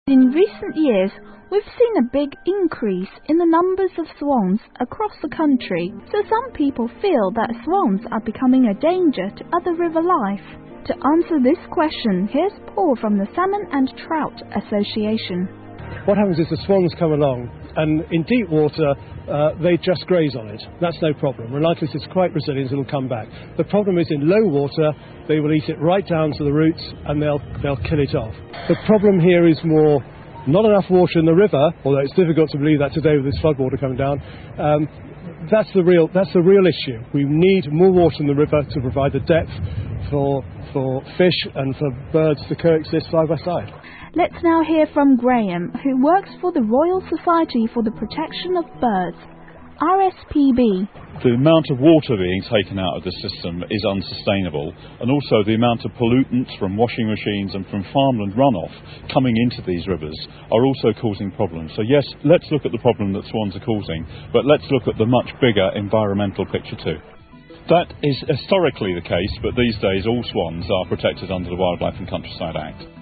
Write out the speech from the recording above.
In recent years, we've seen a big increase in the numbers of swans across the country, so some people feel that swans are becoming a danger to other river life. To answer this question, here's Paul from the Salmon and Trout Association. What happens is the swans come along, and in deep water they just graze on it. That's no problem. Rhinitis is quite resilient, it'll come back. The problem is in low water they will eat it right down to the roots and they'll kill it off. The problem here is more not enough water in the river, although it's difficult to believe that today with this floodwater coming down. That's the real issue. We need more water in the river to provide the depth for fish and for birds to coexist side by side. Let's now hear from Graham, who works for the Royal Society for the Protection of Birds, RSPB. The amount of water being taken out of the system is unsustainable, and also the amount of pollutants from washing machines and from farmland runoff coming into these rivers are also causing problems. So yes, let's look at the problem that swans are causing, but let's look at the much bigger environmental picture too. That is historically the case, but these days all swans are protected under the Wildlife and Countryside Act.